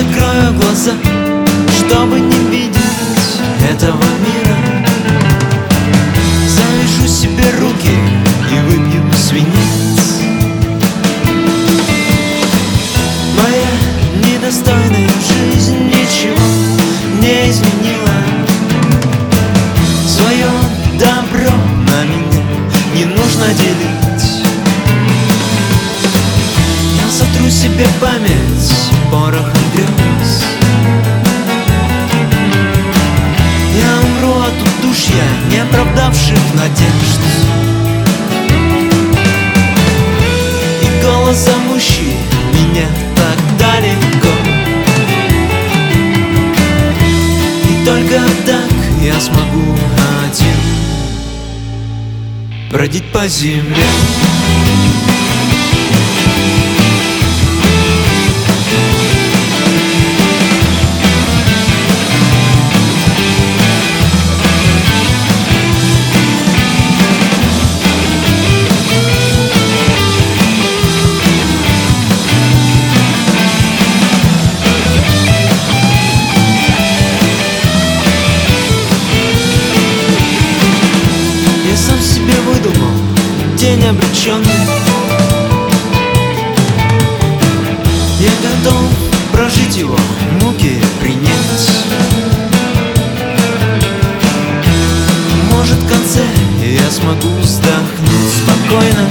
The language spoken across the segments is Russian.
закрою глаза, чтобы не видеть этого мира. Завяжу себе руки и выпью свинец. Моя недостойная жизнь ничего не изменила. Свое добро на меня не нужно делить. Я сотру себе память порохом грез. Я умру от удушья неоправдавших надежд. И голос зовущий меня так далеко. И только так я смогу один бродить по земле. Я сам себе выдумал день обреченный. Я готов прожить его, муки принять. Может, в конце я смогу вздохнуть спокойно.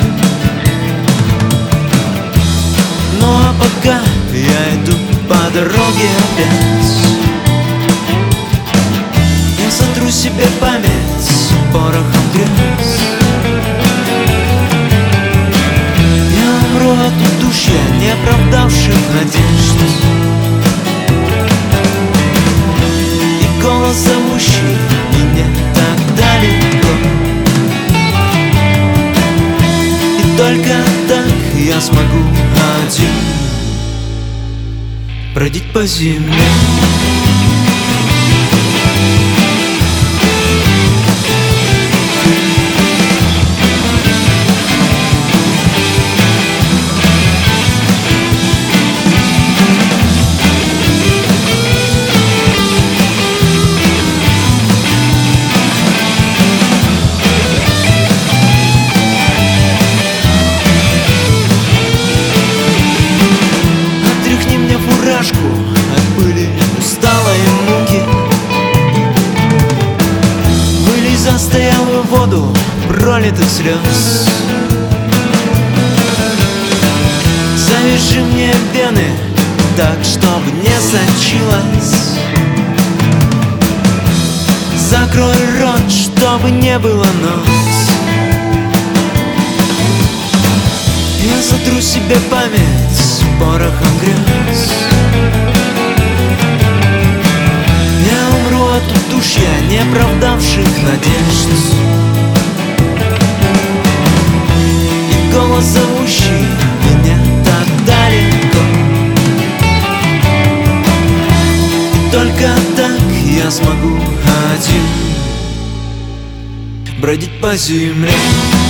Ну а пока я иду по дороге опять. Я сотру себе память порохом грез. Я умру от удушья неоправдавших надежд. И голос зовущий меня так далеко. И только так я смогу один бродить по земле. От пыли усталой муки. Вылей застоялую воду пролитых слез. Завяжи мне вены так, чтобы не сочилось. Закрой рот, чтобы не было нос. Я сотру себе память порохом грез. Я умру от удушья неоправдавших надежд. И голос зовущий меня так далеко. И только так я смогу один бродить по земле.